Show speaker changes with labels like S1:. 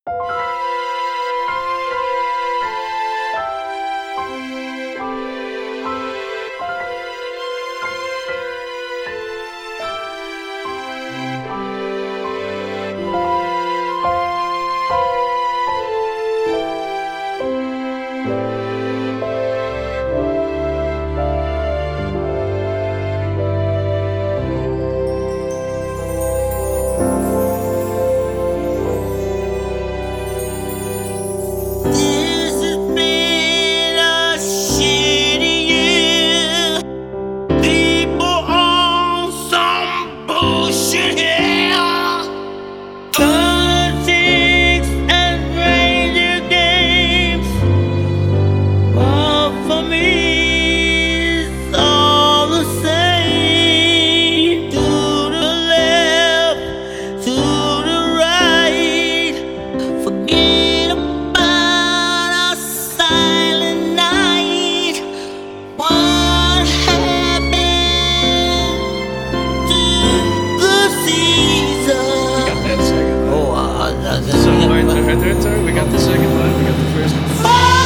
S1: This has been a shitty year. People on some bullshit here. Politics and reindeer games. But for me, it's all the same. To the left, to the right. Forget about our silent night. What happened to the season?
S2: Got that second line.
S1: Oh,
S2: So, right there, we got the second line, we got the first one.